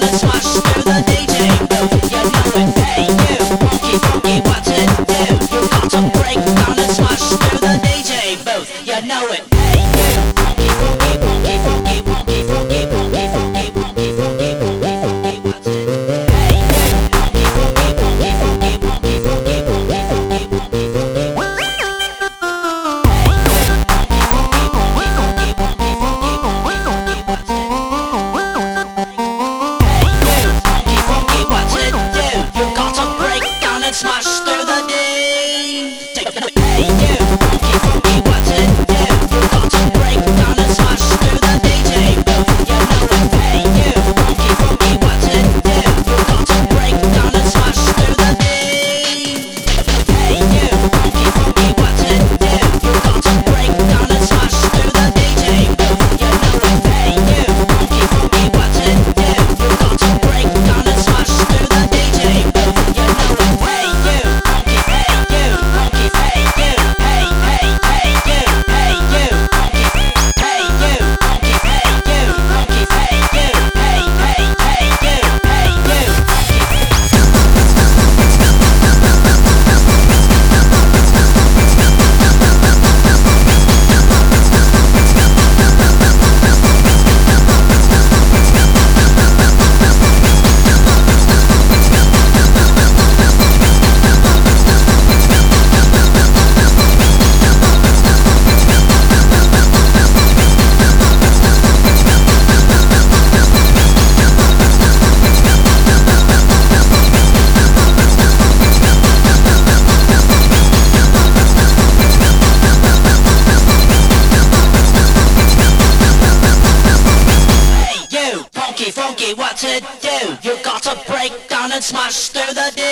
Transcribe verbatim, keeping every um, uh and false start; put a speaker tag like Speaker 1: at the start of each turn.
Speaker 1: and smash through the D J booth. You know it. Hey you, funky funky, what to do? You got to break down and smash through the D J booth. You know it. Hey you, funky funky, funky funky, funky funky, funky funky, funky funky, funky funky, what to do? Hey you, funky funky, funky funky, funky funky, funky funky, funky funky, what to do? Smash through the day. Take a hey you, funky funky, what to do? You got to break down and smash through the D J booth. You know it. Hey you, funky funky, what to do? You got to break down and smash through the day. Hey you, funky funky, what to do? You got to break down and smash through the D J booth. You know it. Hey you, funky funky, what to do? You got to break down and smash through the D J booth. You know it. Funky, what to do? You got to break down and smash through the D